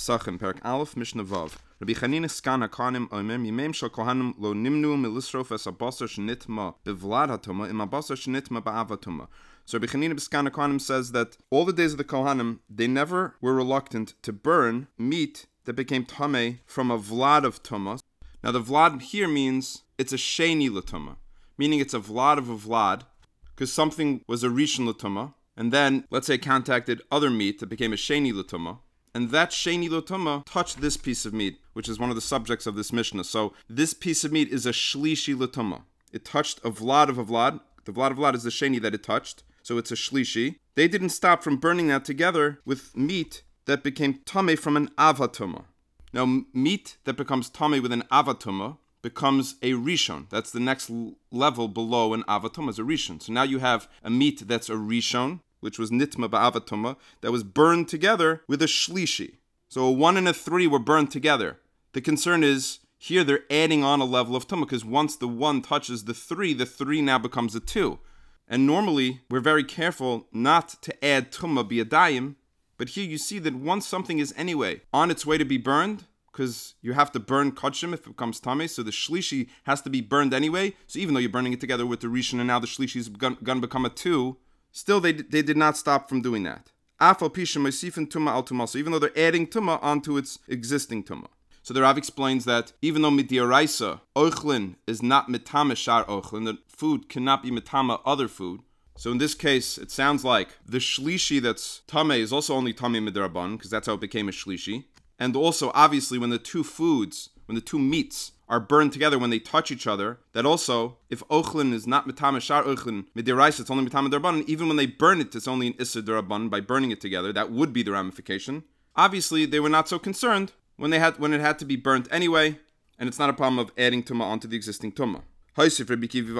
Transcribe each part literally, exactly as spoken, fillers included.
Pesachim, Perak Aleph, Mishnah Vav. Rabbi Chanina Skan HaKohanim Omer, Mimem Shel Kohanim Lo Nimnu Milisrof Es HaBasar Shenitma Bevlad HaTuma Im HaBasar Shenitma Ba'av HaTuma. So Rabbi Chanina Skan HaKohanim says that all the days of the Kohanim, they never were reluctant to burn meat that became Tameh from a Vlad of Tumah. Now the Vlad here means it's a Sheni L'Tumah, meaning it's a Vlad of a Vlad, because something was a Rishon L'Tumah, and then, let's say, contacted other meat that became a Sheni L'Tumah, and that Sheni L'Tumah touched this piece of meat, which is one of the subjects of this Mishnah. So this piece of meat is a Shlishi L'Tumah. It touched a Vlad of a Vlad. The Vlad of Vlad is the Sheni that it touched, so it's a Shlishi. They didn't stop from burning that together with meat that became Tameh from an Avatumah. Now, meat that becomes Tameh with an Avatumah becomes a Rishon. That's the next level below an Avatumah, is a Rishon. So now you have a meat that's a Rishon, which was Nitma Ba'avatumah, that was burned together with a Shlishi. So a one and a three were burned together. The concern is, here they're adding on a level of Tumah, because once the one touches the three, the three now becomes a two. And normally, we're very careful not to add Tumah biyadayim, but here you see that once something is anyway on its way to be burned, because you have to burn kodshim if it becomes tameh, so the shlishi has to be burned anyway. So even though you're burning it together with the rishon, and now the shlishi is going to become a two, still they they did not stop from doing that. Afal pisha moisifin tumah al tumah. So even though they're adding tumah onto its existing tumah. So the Rav explains that even though midiaraisa ochlin is not mitama shar ochlin, the food cannot be mitama other food. So in this case, it sounds like the shlishi that's tameh is also only tameh midraban, because that's how it became a shlishi. And also, obviously, when the two foods, when the two meats are burned together, when they touch each other, that also, if ochlin is not mitama shar ochlin midiraisa, it's only mitama daraban. Even when they burn it, it's only an issa daraban by burning it together. That would be the ramification. Obviously, they were not so concerned when they had when it had to be burnt anyway, and it's not a problem of adding tumah onto the existing tumah. So Rabbi Kiva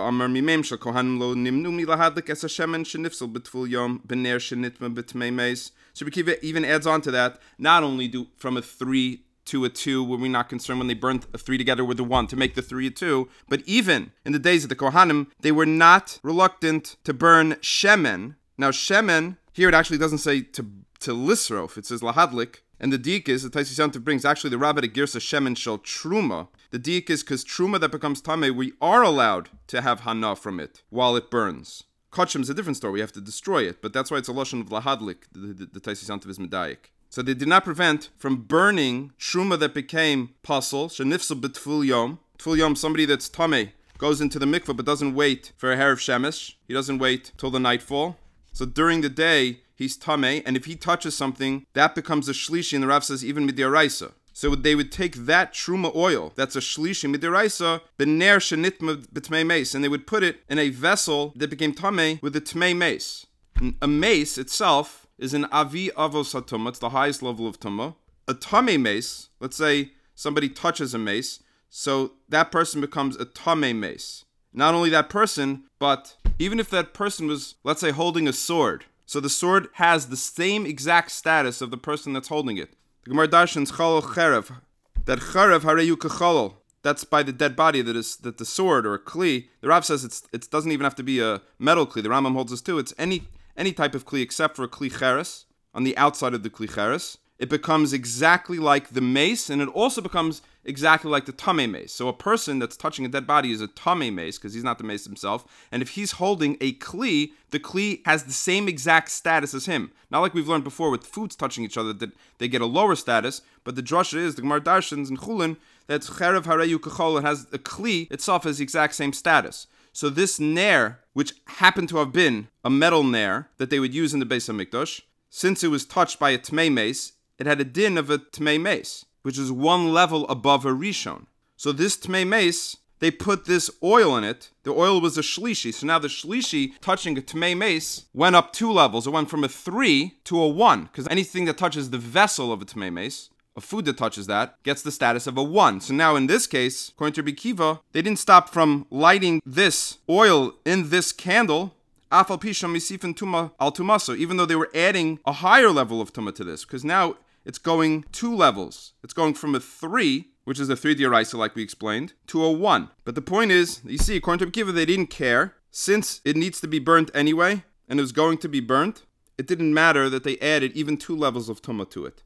even adds on to that, not only do from a three to a two, were we not concerned when they burnt a three together with a one to make the three a two, but even in the days of the Kohanim, they were not reluctant to burn shemen. Now shemen, here it actually doesn't say to, to lisrof, it says lahadlik. And the diik is, the Taisus Yantav brings, actually the Rabbit Girsa Shemen Shel Truma. The diik is because Truma that becomes Tameh, we are allowed to have Hana from it while it burns. Kachim is a different story, we have to destroy it, but that's why it's a Lashon of Lahadlik, the, the, the Taisus Yantav is Medayik. So they did not prevent from burning Truma that became Pasal, Shenifsel B'Tful Yom. Tful Yom, somebody that's Tameh, goes into the mikveh but doesn't wait for a hair of Shemesh. He doesn't wait till the nightfall. So during the day, he's tameh, and if he touches something, that becomes a shlishi, and the Rav says even midiaraisa. So they would take that truma oil, that's a shlishi midiaraisa, bener shenitma b'tmei mace, and they would put it in a vessel that became tameh with a tmei mace. A mace itself is an avi avos hatumah, it's the highest level of tumah. A tameh mace, let's say somebody touches a mace, so that person becomes a tameh mace. Not only that person, but even if that person was, let's say, holding a sword, so the sword has the same exact status of the person that's holding it. The Gemara darshans chalol cherev, that cherev hareyu kechalol. That's by the dead body that is that the sword or a kli. The Rav says it's it doesn't even have to be a metal kli. The Rambam holds us too. It's any any type of kli except for a kli cheres on the outside of the kli cheres. It becomes exactly like the mace, and it also becomes exactly like the tameh mace. So a person that's touching a dead body is a tameh mace, because he's not the mace himself. And if he's holding a kli, the kli has the same exact status as him. Not like we've learned before with foods touching each other, that they get a lower status, but the drasha is, the Gemara darshans in Chulin, that cherev hareyu kechol, it has the kli itself has the exact same status. So this nair, which happened to have been a metal nair that they would use in the Beis HaMikdash, since it was touched by a tmei mace, it had a din of a tmei mace, which is one level above a rishon. So this tmei mace, they put this oil in it. The oil was a shlishi. So now the shlishi touching a tmei mace went up two levels. It went from a three to a one, because anything that touches the vessel of a tmei mace, a food that touches that, gets the status of a one. So now in this case, according to Rabbi Kiva, they didn't stop from lighting this oil in this candle, afal pisham misifin tuma al tumaso, even though they were adding a higher level of tuma to this, because now it's going two levels. It's going from a three, which is a three d'oraisa like we explained, to a one. But the point is, you see, according to Rabbi Kiva, they didn't care. Since it needs to be burnt anyway, and it was going to be burnt, it didn't matter that they added even two levels of tumah to it.